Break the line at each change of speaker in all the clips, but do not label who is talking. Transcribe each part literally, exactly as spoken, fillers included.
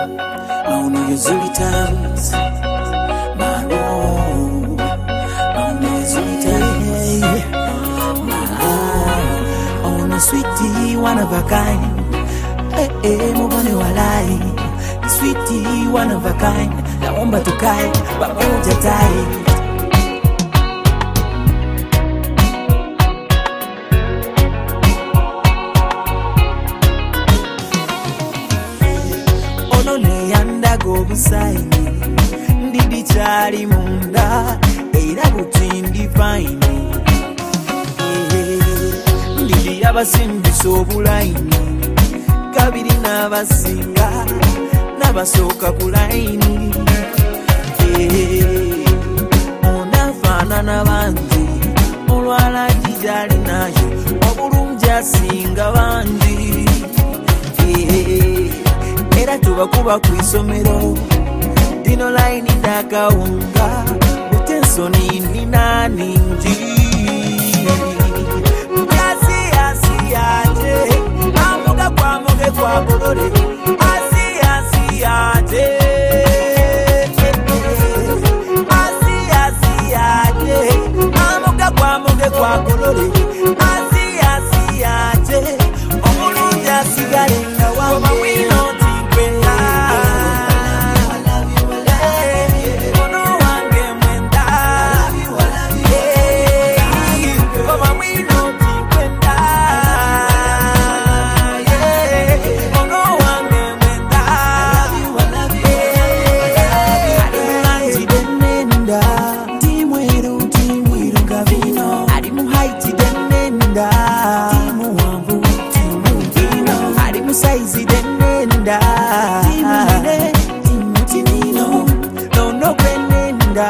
I know your Zulitans, my love. I know your Zulitans, my love. I know sweetie, one of a kind. Eh eh, mubone walai. Sweetie, one of a kind. Naomba tukae pamoja tai. Go beside me, ndidi chari munda, eira gutindi fine. Ndidi abasimbi sobulaini, kabiri n'abasinga, n'abasoka kulaini. Onafana n'abandi, olwala jijali nayo, obulungi asinga bandi. Era tubakuba ku isomero dino line ndakaunga utensoni ni nani nji kasi asi aje amuga kwa muge kwa bolore asi asi aje asi asi aje amuga kwa muge kwa bolore asi asi aje omulunja sigale na wa wino saizi denenda timune timutinino no no kwenenda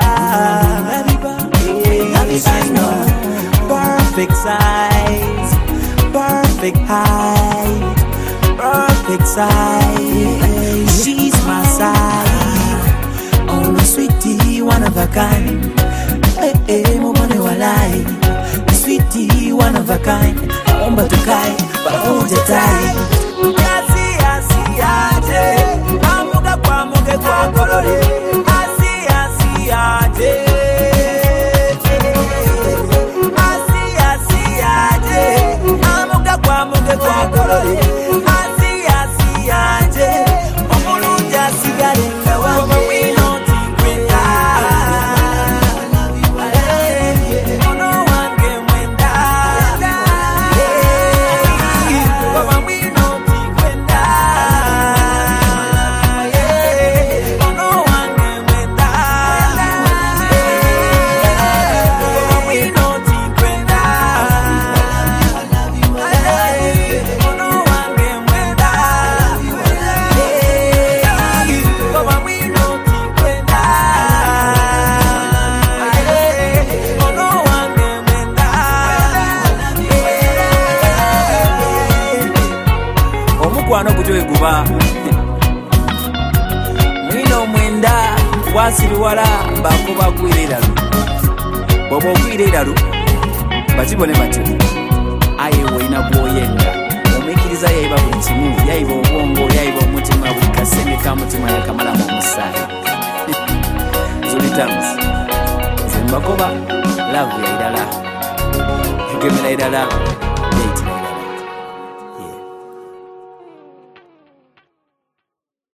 perfect size, perfect height, perfect size. She's my side. Oh no sweetie, one of a kind. Eh eh, mubone walai. Sweetie, one of a kind. Naomba tukae pamoja tai. Asi asi aje, amuga kwa muge kwa kolore. Asi asi aje, asi asi aje, amuga kwa muge kwa kolore. Asi asi aje, omulunja sigale ngawa wino tikwenda. Ono wange mwenda, kwa wino. Omukwano kutoe kuba mwino mwenda wasiri wala bakuba kwiriralu bobo kwiriralu bakibone batyo aye woina bwoyenga omekiriza yayiba buli kimu yayiba obwongo yayiba omutima buli kasenge ka mutima yakamala mu musala Zulitans Zimbakoba love ya idala Gemela idala date